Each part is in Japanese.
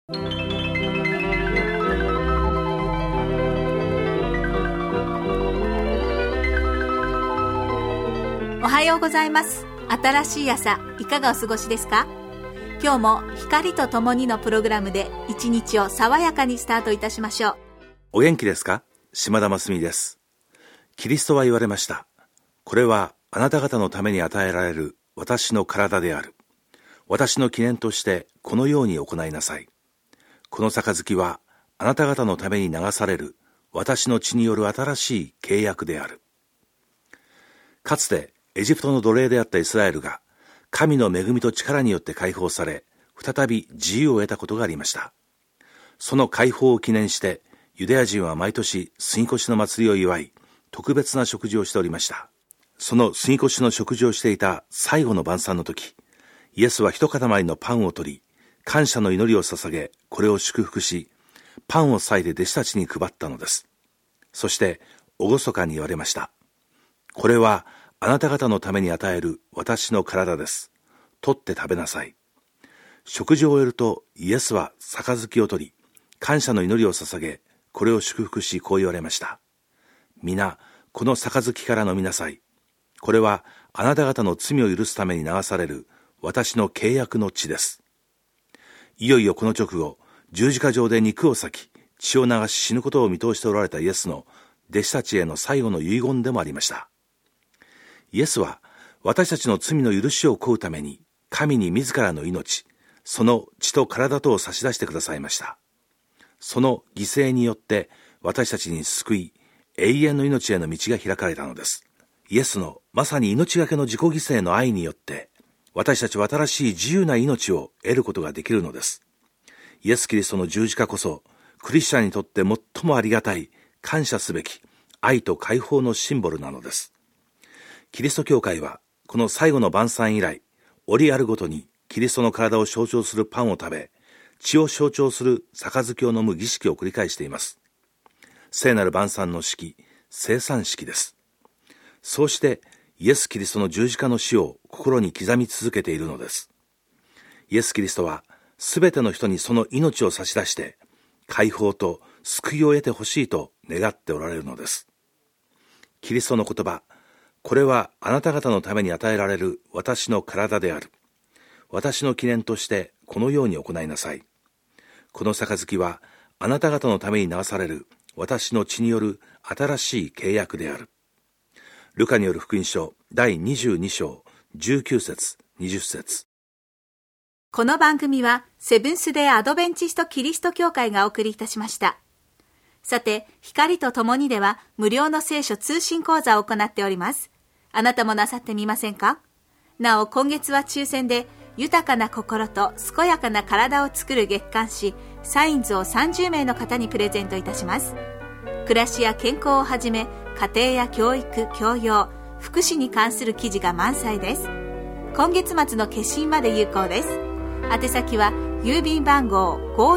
おはようございます。新しい朝、いかがお過ごしですか？今日も光とともにのプログラムで一日を爽やかにスタートいたしましょう。 お元気ですか？島田真澄です。キリストは言われました。これはあなた方のために与えられる私の体である。私の記念としてこのように行いなさい。この杯はあなた方のために流される私の血による新しい契約である。かつてエジプトの奴隷であったイスラエルが神の恵みと力によって解放され、再び自由を得たことがありました。その解放を記念してユダヤ人は毎年杉越の祭りを祝い、特別な食事をしておりました。その杉越の食事をしていた最後の晩餐の時、イエスは一塊のパンを取り、感謝の祈りを捧げ、これを祝福し、パンを裂いて弟子たちに配ったのです。そして厳かに言われました。これはあなた方のために与える私の体です。取って食べなさい。食事を終えるとイエスは杯を取り、感謝の祈りを捧げ、これを祝福し、こう言われました。皆、この杯から飲みなさい。これはあなた方の罪を許すために流される私の契約の血です。いよいよこの直後、十字架上で肉を裂き、血を流し死ぬことを見通しておられたイエスの弟子たちへの最後の遺言でもありました。イエスは私たちの罪の許しを請うために神に自らの命、その血と体とを差し出してくださいました。その犠牲によって私たちに救い、永遠の命への道が開かれたのです。イエスのまさに命がけの自己犠牲の愛によって私たちは新しい自由な命を得ることができるのです。イエス・キリストの十字架こそクリスチャンにとって最もありがたい、感謝すべき愛と解放のシンボルなのです。キリスト教会はこの最後の晩餐以来、折あるごとにキリストの体を象徴するパンを食べ、血を象徴する杯を飲む儀式を繰り返しています。聖なる晩餐の式、聖餐式です。そうしてイエス・キリストの十字架の死を心に刻み続けているのです。イエス・キリストはすべての人にその命を差し出して解放と救いを得てほしいと願っておられるのです。キリストの言葉、これはあなた方のために与えられる私の体である。私の記念としてこのように行いなさい。この杯はあなた方のために流される私の血による新しい契約である。ルカによる福音書第22章19節20節。 この番組はセブンス・デー・アドベンチスト・キリスト教会がお送りいたしました。さて、光とともにでは無料の聖書通信講座を行っております。あなたもなさってみませんか？なお、今月は抽選で豊かな心と健やかな体を作る月刊誌サインズを30名の方にプレゼントいたします。暮らしや健康をはじめ、家庭や教育、教養、福祉に関する記事が満載です。今月末の決心まで有効です。宛先は郵便番号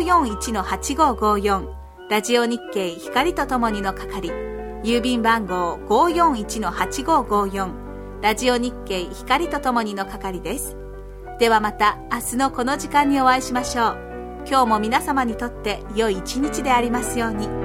541-8554 ラジオ日経光とともにの係、郵便番号 541-8554 ラジオ日経光とともにの係です。ではまた明日のこの時間にお会いしましょう。今日も皆様にとって良い一日でありますように。